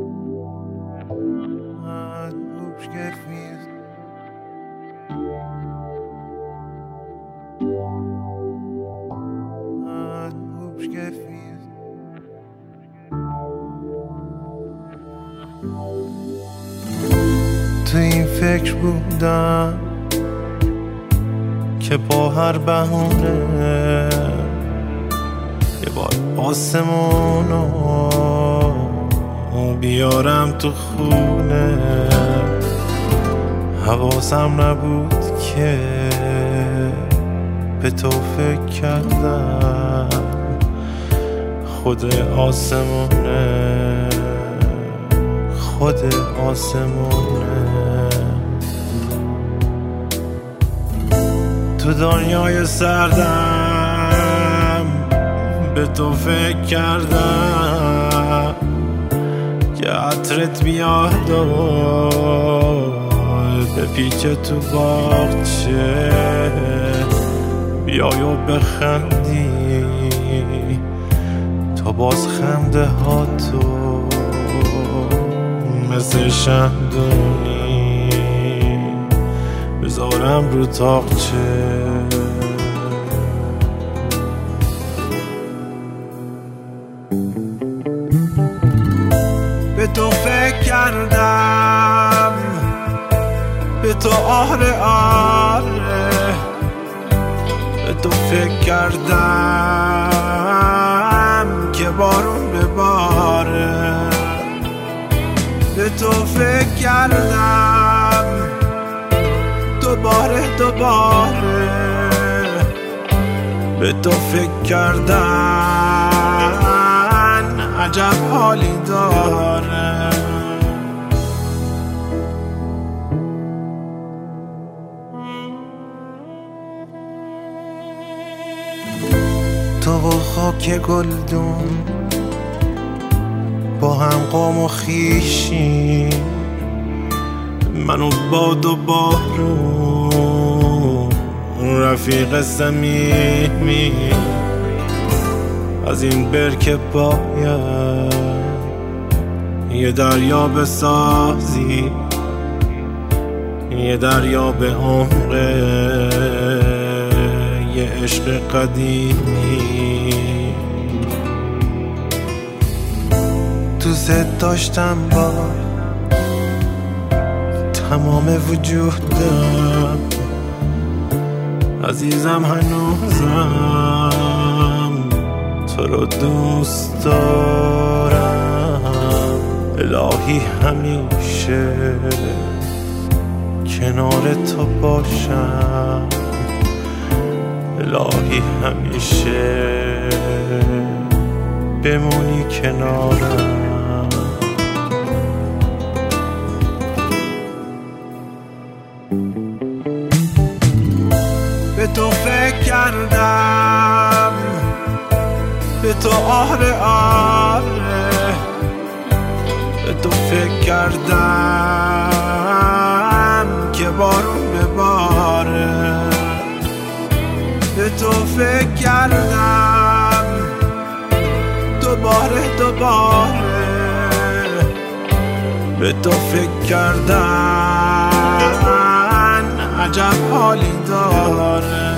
تو این فکر بودم که با هر بهونه یه بار آسمونو بیارم تو خونه. حواسم نبود که به تو فکر کردم خود آسمونه، خود آسمونه. تو دنیای سردم به تو فکر کردم که عطرت بیاد و بپیچه تو باغچه، بیای و بخندی تا باز خنده ها تو مثل شمدونی بذارم رو تاقچه. به تو فکر کردم، به تو آره آره، به تو فکر کردم که بارون بباره. به تو فکر کردم دوباره دوباره، به تو فکر کردن عجب حالی داره. تو و خاک گلدون با هم قوم و خیشی، منو باد و بارون رفیق صمیمی. از این برکه باید یه دریا بسازی، یه دریا به عمق یه عشق قدیمی. دوست داشتم با تمام وجودم، عزیزم هنوزم تو رو دوست دارم. الهی همیشه کنار تو باشم، الهی همیشه بمونی کنارم. به تو فکر کردم، به تو آره آره، به تو فکر کردم که بارون بباره. به تو فکر کردم دوباره دوباره، به تو فکر کردن عجب حالی داره.